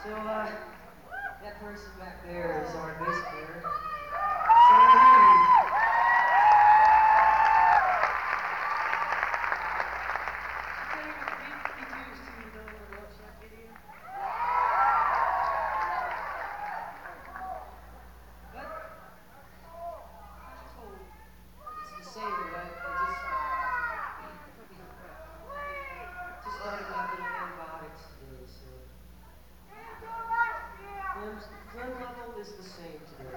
So, that person back there is our bass player. Sammy. It's the same, right? Just started my little antibiotics today, so phlegm level is the same today.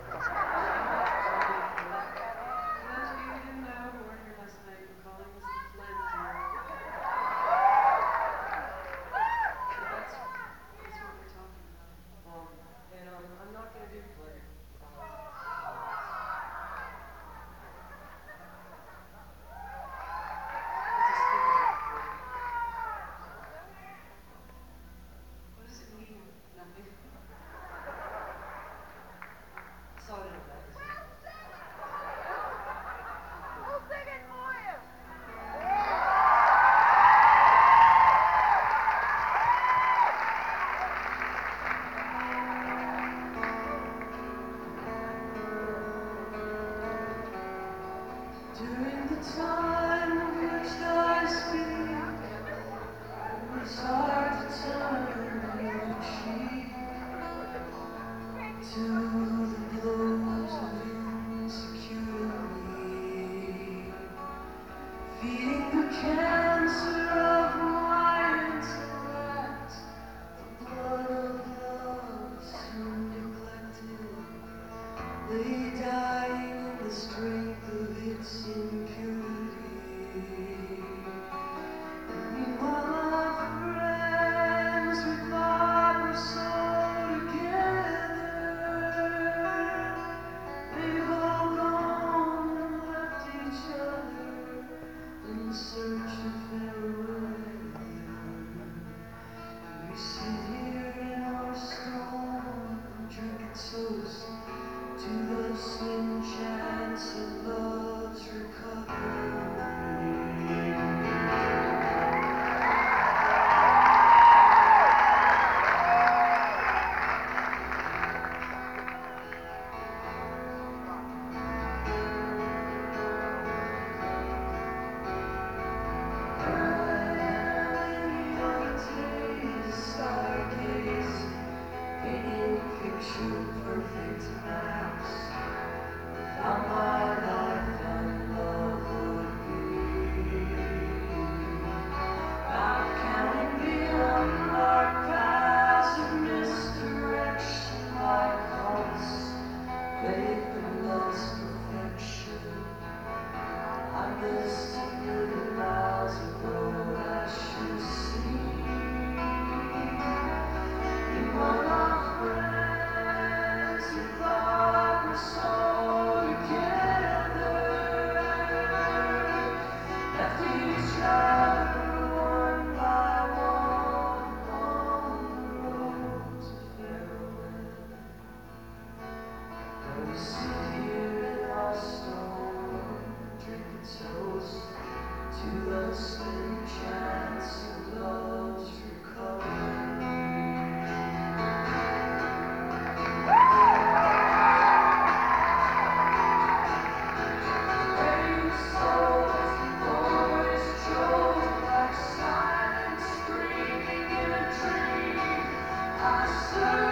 I'm not gonna do phlegm. Saw it in a magazine. During the time of which I speak, it's hard to turn your cheek to the blows of insecurity, feeding the cancer of my intellect, the blood of love soon neglected, lay dying in the strength of its impurity. And meanwhile our friends we thought were so together, they've all gone and left each other in search of farewell. We sit here in our storm and drink a toast to the slim chance of love's recovery. Picture perfect maps how my life and love would be. Not counting beyond our paths of misdirection like hearts, faith and love's perfection. I missed a million miles of road I should see. In one of we sit here in our storm, drink a toast to the slim chance of love's recovery. Brave souls, boys choked like silence, screaming in a dream. I serve.